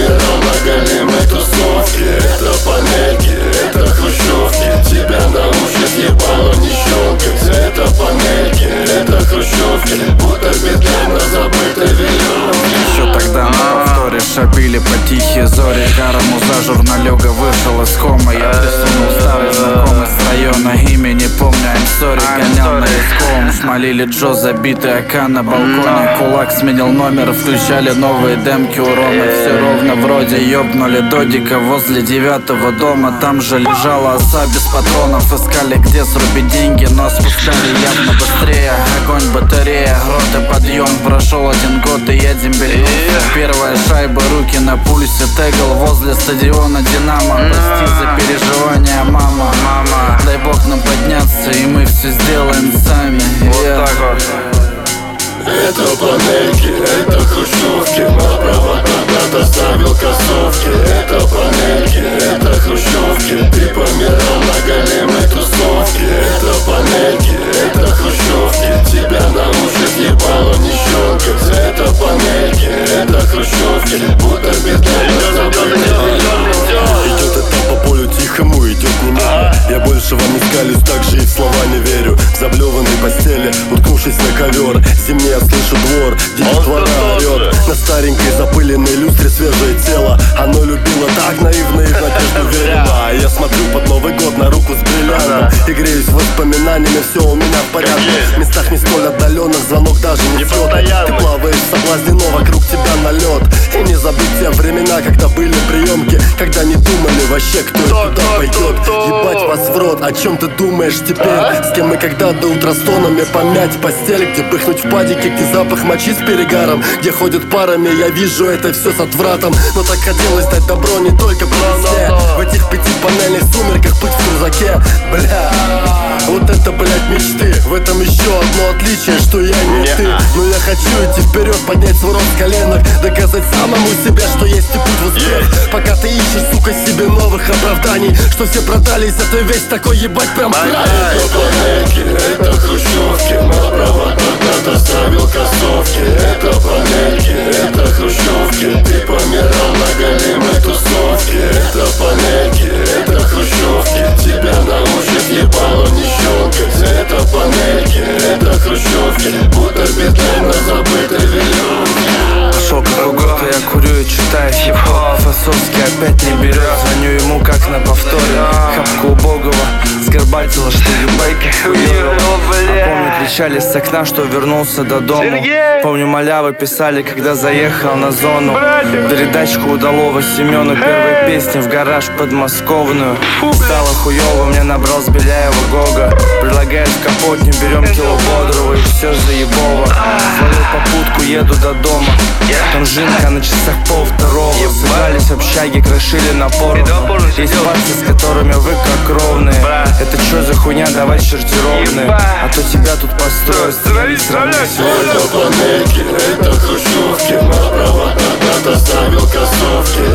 помирал на голимой тусовке. Это панельки, это хрущевки, тебя научат ебало не щелкать. Это панельки, это хрущевки, будто беда на забытой веревке. Еще тогда на повторе шабили по тихие зори. Карому за журналюга вышел из кома. Я присунул старый знакомый с района, имя не помню, I'm sorry. Гонял на риском, смолили Джо, забитый АК на балконе. Кулак сменил номер, включали новые демки у Ромы. Все ровно вроде ёбнули додика возле 9-го дома. Там же лежала оса без патронов. Искали где срубить деньги, но спускали явно быстрее. Огонь, батарея, гроты, подъем. Прошел 1 год и я дембельнулся. Первая шайба, руки на пульсе. Тегал возле стадиона Динамо. Прости за переживания, мама. Дай бог нам подняться, и мы все сделаем сами. Вот так вот. Это панельки, это хрущевки, на проводах брат оставил кроссовки. Это панельки, это хрущевки, ты помирал на голимой тусовке. Это панельки, это хрущевки, тебя научат ебало не щелкать. Это панельки, это хрущевки, будто беда на забытой веревке. Идет этап по полю тихому, идет не медленно. Я больше вам не скалюсь, так же и в слова не верю. В заблеванной постели, уткнувшись на ковер, зимний я слышу двор, детвора орет. На старенькой запыленной люстре свежее тело. Оно любило так наивно и в надежду верило. А я смотрю под Новый год на руку с бриллиантом и греюсь воспоминаниями, все у меня в порядке. В местах не столь отдаленных звонок даже не сёт. Ты плаваешь в соблазне, но вокруг тебя налет. И не забыть те времена, когда были приемки, когда не думали вообще, кто и куда пойдет. Ебать вас в рот, о чем ты думаешь теперь? С кем мы когда до утра стонами помять постель, где пыхнуть в падике, где запах мочи с перегаром, где ходят парами, я вижу это все с отвратом. Но так хотелось дать добро не только по весне. В этих 5-панельных сумерках путь в крузаке. Бля, вот это, блядь, мечты. В этом еще одно отличие, что я не ты. Но я хочу идти вперед, поднять свой рост с коленок, доказать самому себе, что есть и путь в успех. Пока ты ищешь, сука, себе новых оправданий, что все продались, а ты весь такой, ебать, прям край. Это панельки, это хрущевки, на проводах брат оставил кроссовки. Это панельки, это хрущевки, ты помирал на голимой тусовке. Это панельки, это хрущевки, тебя научат ебало не щелкать. Это панельки, это хрущевки, будто беда на забытой веревке. Пошел кругом, я курю и читаю хип-хоп. Фасовский опять не берет, звоню ему как на повторе. Хапку убогого, сгорбатила, что ебайки хуёво. А помню, кричали с окна, что вернулся до дома. Помню, малявы писали, когда заехал на зону. Передачку удалого Семену, первой песни в гараж подмосковную. Стало хуёво, мне набрал с Беляева Гога. Предлагает в капот, не берем кило бодрого, и все заебово. Словил попутку, еду до дома. Там жинка на часах 1:30. Собрались в общаге, крошили на порно. Есть пацы, с которыми вы как ровные. Это чё за хуйня, давай чертировные. А то тебя тут построят, становись Это панельки, это хрущевки, на проводах брат оставил кроссовки.